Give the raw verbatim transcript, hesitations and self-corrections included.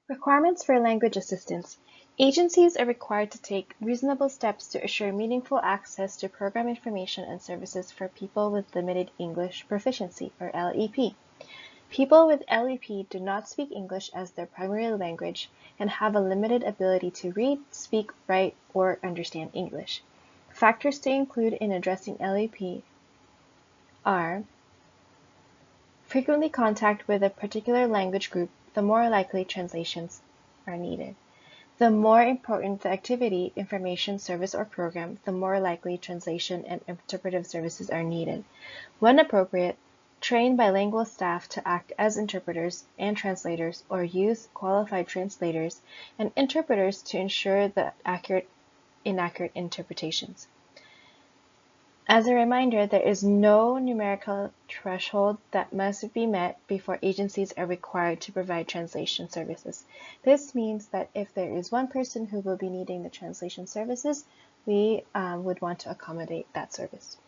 Requirements for language assistance. Agencies are required to take reasonable steps to assure meaningful access to program information and services for people with limited English proficiency, or L E P. People with L E P do not speak English as their primary language and have a limited ability to read, speak, write, or understand English. Factors to include in addressing L E P are frequently contact with a particular language group, the more likely translations are needed. The more important the activity, information, service, or program, the more likely translation and interpretive services are needed. When appropriate, train bilingual staff to act as interpreters and translators, or use qualified translators and interpreters to ensure the accurate, inaccurate interpretations. As a reminder, there is no numerical threshold that must be met before agencies are required to provide translation services. This means that if there is one person who will be needing the translation services, we um, would want to accommodate that service.